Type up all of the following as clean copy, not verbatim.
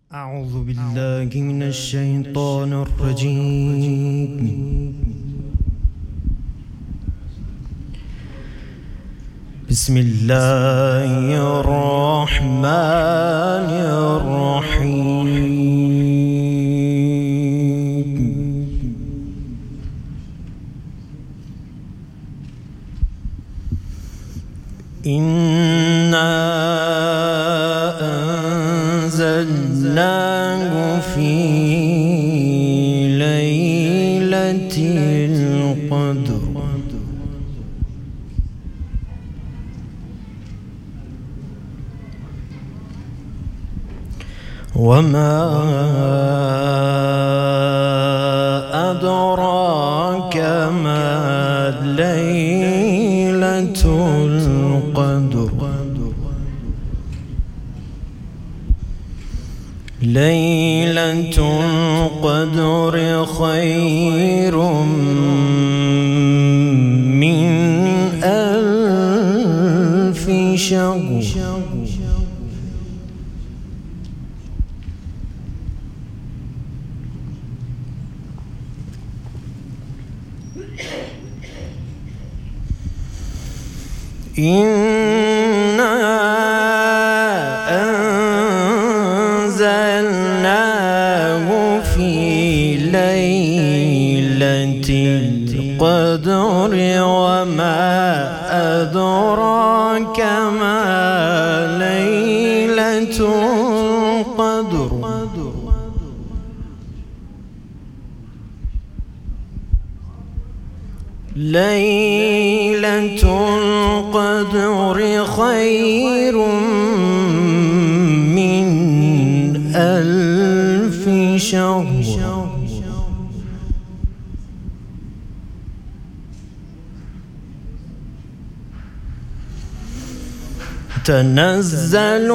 أعوذ بالله من الشيطان الرجيم. بسم الله الرحمن الرحيم. إنا أنزلناه في ليلة القدر وما أدراك ما ليلة القدر. ليلة القدر خير من ألف شهر. إنا أنزلناه في ليلة القدر وما أدراك ما ليلة القدر. ليلة القدر خير من ألف شهر. تنزل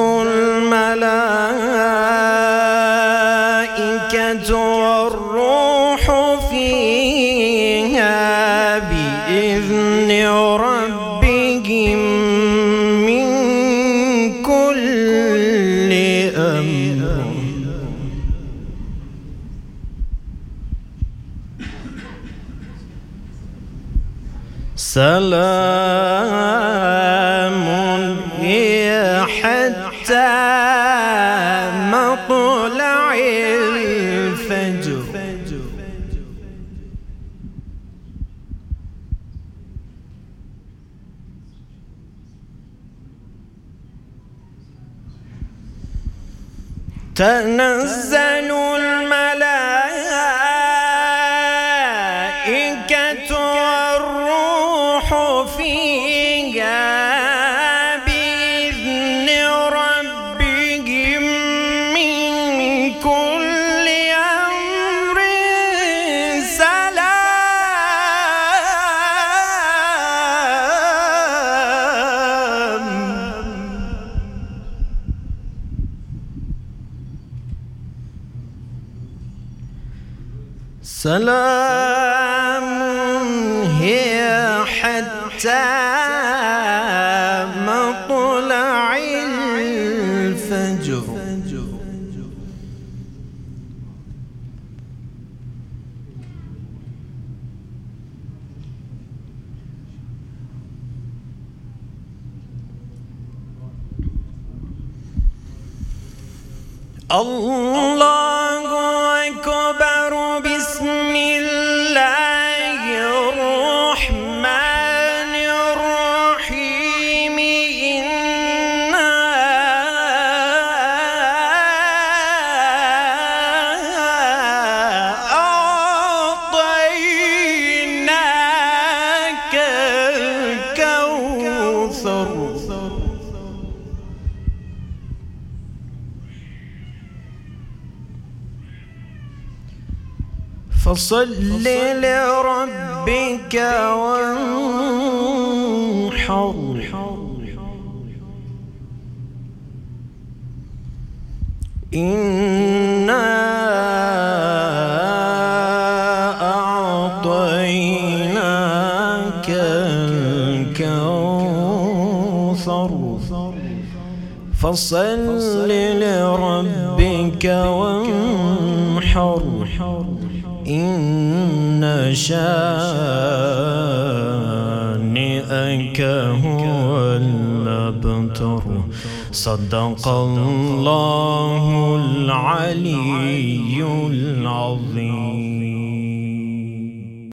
الملائكة والروح فيها بإذن ربهم من كل أمر. سلام هي حتى مطلع الفجر. تنزل الملائكة والروح فيها بإذن ربهم من كل أمر. سلام سلام هي حتى مطلع الفجر. الله أكبر. بسم الله الرحمن الرحيم. إنا أعطيناك الكوثر فصل لربك وانحر. إنا أعطيناك الكوثر فصل لربك وانحر إن شانئك هو الأبتر. صدق الله العلي العظيم.